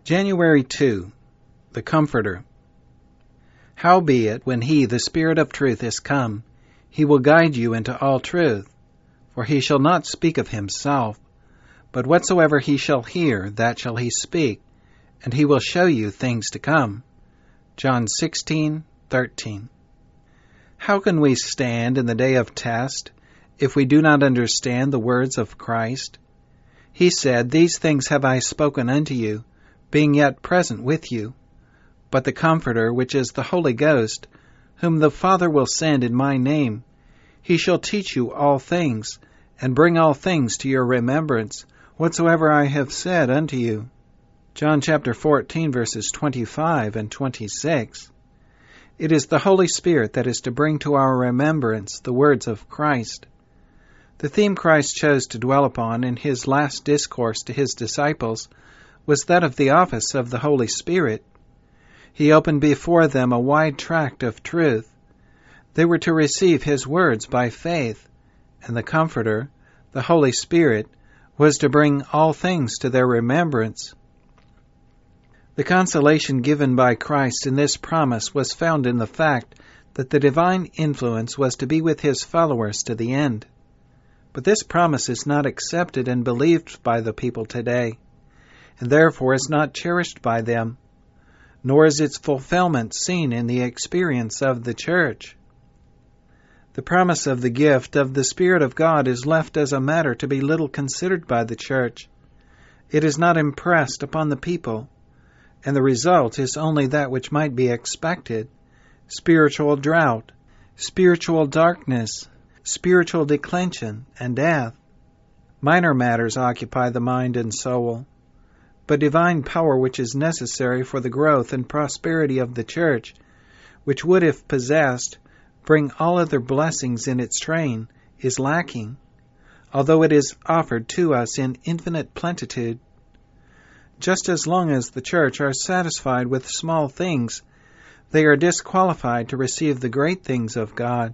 January 2. The Comforter. Howbeit, when he, the Spirit of truth, is come, he will guide you into all truth. For he shall not speak of himself, but whatsoever he shall hear, that shall he speak, and he will show you things to come. John 16:13. How can we stand in the day of test if we do not understand the words of Christ? He said, These things have I spoken unto you, being yet present with you. But the Comforter, which is the Holy Ghost, whom the Father will send in my name, he shall teach you all things, and bring all things to your remembrance, whatsoever I have said unto you. John chapter 14, verses 25 and 26. It is the Holy Spirit that is to bring to our remembrance the words of Christ. The theme Christ chose to dwell upon in his last discourse to his disciples was that of the office of the Holy Spirit. He opened before them a wide tract of truth. They were to receive his words by faith, and the Comforter, the Holy Spirit, was to bring all things to their remembrance. The consolation given by Christ in this promise was found in the fact that the divine influence was to be with his followers to the end. But this promise is not accepted and believed by the people today, and therefore is not cherished by them, nor is its fulfillment seen in the experience of the church. The promise of the gift of the Spirit of God is left as a matter to be little considered by the church. It is not impressed upon the people, and the result is only that which might be expected: spiritual drought, spiritual darkness, spiritual declension, and death. Minor matters occupy the mind and soul, but divine power, which is necessary for the growth and prosperity of the church, which would, if possessed, bring all other blessings in its train, is lacking, although it is offered to us in infinite plenitude. Just as long as the church are satisfied with small things, they are disqualified to receive the great things of God.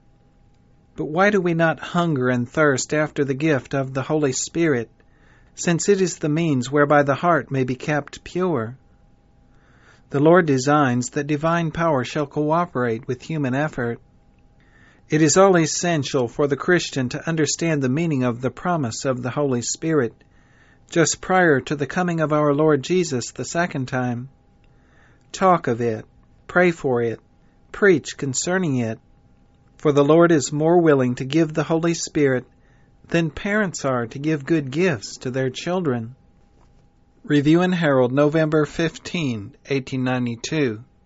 But why do we not hunger and thirst after the gift of the Holy Spirit, since it is the means whereby the heart may be kept pure? The Lord designs that divine power shall cooperate with human effort. It is all essential for the Christian to understand the meaning of the promise of the Holy Spirit just prior to the coming of our Lord Jesus the second time. Talk of it, pray for it, preach concerning it, for the Lord is more willing to give the Holy Spirit than parents are to give good gifts to their children. Review and Herald, November 15, 1892.